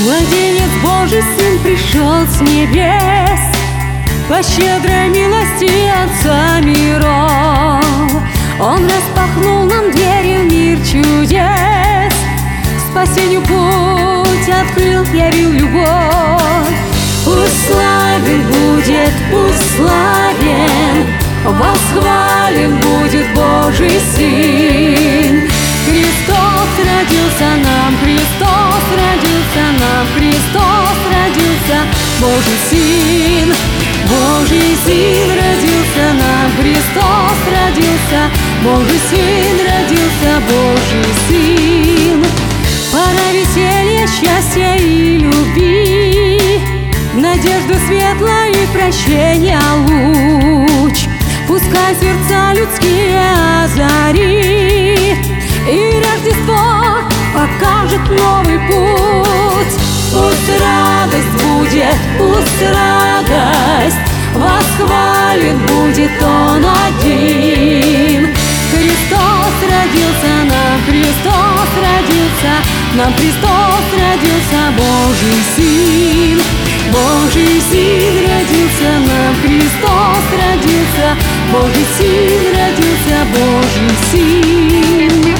Младенец Божий Сын пришел с небес, по щедрой милости Отца миров. Он распахнул нам двери в мир чудес, спасению путь открыл, явил любовь. Пусть славен будет, пусть славен, восхвален будет Божий Сын. Христос родился нам, Христос родился нам, Христос родился, Божий Сын. Божий Сын родился нам, Христос родился, Божий Сын родился, Божий Сын. Пора веселья, счастья и любви, надежда светлая и прощения луч. Пускай сердца людские озарит, и Рождество покажет новый путь. Пусть радость будет, пусть радость, восхвален будет Он один. Христос родился нам, Христос родился, нам Христос родился, Божий Сын. Божий Сын родился нам, Христос родился, Божий Сын родился, Божий Сын.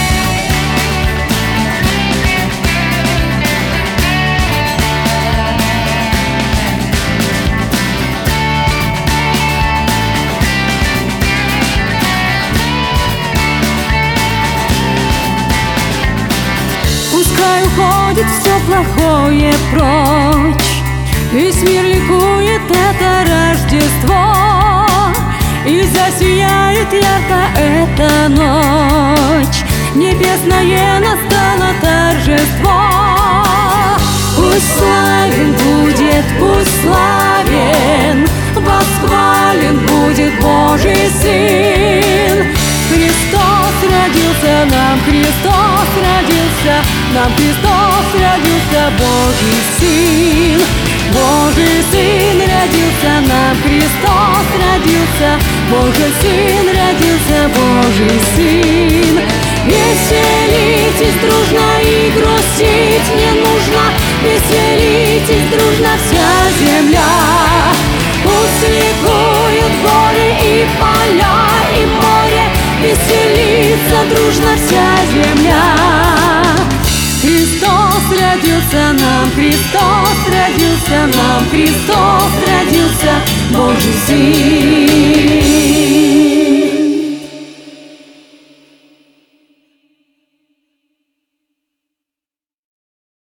Пускай уходит все плохое прочь, весь мир ликует это Рождество, и засияет ярко эта ночь, небесное настало торжество. Пусть славен будет, пусть славен, восхвален будет Божий Сын. Христос родился нам, Христос родился, нам Христос родился, Божий Сын. Божий Сын родился нам, Христос родился, Божий Сын родился, Божий Сын. Веселитесь дружно и грустить не нужно, веселитесь дружно вся земля. Пусть ликуют горы и поля и море, веселится дружно вся земля. Христос родился нам, Христос родился нам, Христос родился, Божий Сын.